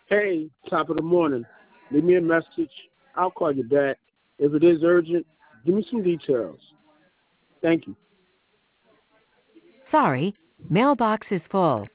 Hey, top of the morning. Leave me a message. I'll call you back. If it is urgent, give me some details. Thank you. Sorry, mailbox is full.